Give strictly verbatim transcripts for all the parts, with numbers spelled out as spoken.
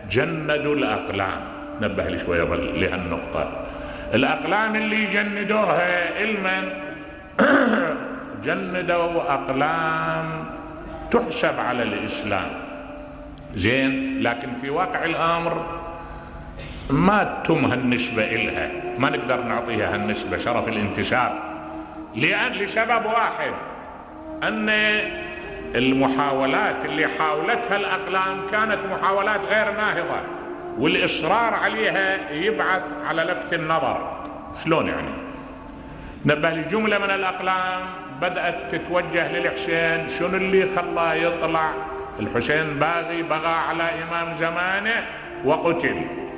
جندوا الأقلام. نبه لي شوية لهالنقطة. الأقلام اللي جندوها علما جندوا أقلام تحسب على الإسلام، زين، لكن في واقع الأمر ما تم هالنسبة إلها، ما نقدر نعطيها هالنسبة شرف الانتساب، لأن لسبب واحد، أن المحاولات اللي حاولتها الأقلام كانت محاولات غير ناهضة، والإصرار عليها يبعث على لفت النظر. شلون يعني؟ نبه لي جملة من الأقلام بدأت تتوجه للحسين، شنو اللي خلاه يطلع؟ الحسين باغي، بغى على إمام زمانه وقتل.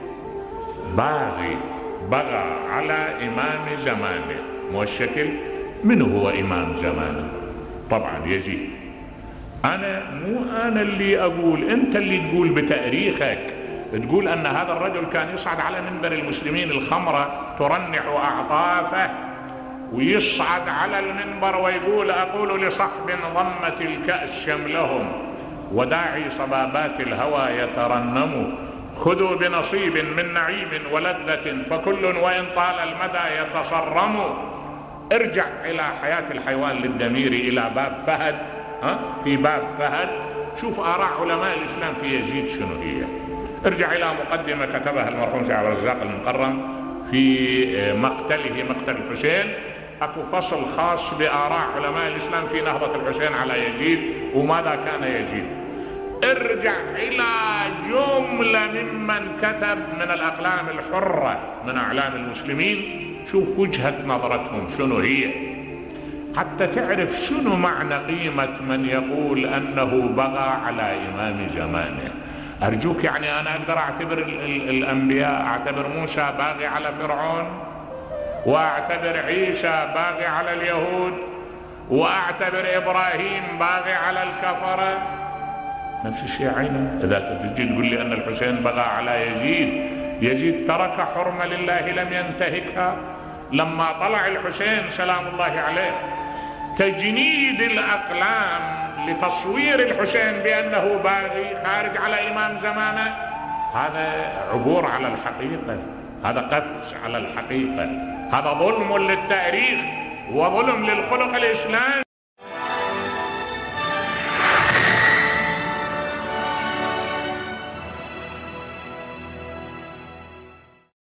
باغي بغى على إمام زمانه، مو الشكل؟ من هو إمام زمانه؟ طبعا يزيد. أنا مو أنا اللي أقول، أنت اللي تقول بتاريخك، تقول أن هذا الرجل كان يصعد على منبر المسلمين، الخمرة ترنح أعطافه، ويصعد على المنبر ويقول: أقول لصحب ضمت الكأس شملهم وداعي صبابات الهوى يترنم، خذوا بنصيب من نعيم ولذة فكل وإن طال المدى يتصرم. ارجع إلى حياة الحيوان للدمير، إلى باب فهد، ها؟ في باب فهد شوف آراء علماء الإسلام في يزيد شنو هي. ارجع إلى مقدمة كتبها المرحوم سيد عبد الرزاق المقرم في مقتله، مقتل الحسين، اكو فصل خاص بآراء علماء الإسلام في نهضة الحسين على يزيد وماذا كان يزيد. ارجع إلى جملة ممن كتب من الأقلام الحرة من أعلام المسلمين، شوف وجهة نظرتهم شنو هي، حتى تعرف شنو معنى قيمة من يقول أنه بغى على إمام زمانه. أرجوك، يعني أنا أقدر أعتبر الأنبياء، أعتبر موسى باغي على فرعون، وأعتبر عيسى باغي على اليهود، وأعتبر إبراهيم باغي على الكفرة. نفس الشيء عينه. إذا تجي تقول لي أن الحسين بغى على يزيد، يزيد ترك حرمة لله لم ينتهكها. لما طلع الحسين سلام الله عليه تجنيد الأقلام لتصوير الحسين بأنه باغي خارج على إمام زمانه، هذا عبور على الحقيقة، هذا قفز على الحقيقة، هذا ظلم للتاريخ وظلم للخلق الإسلامي.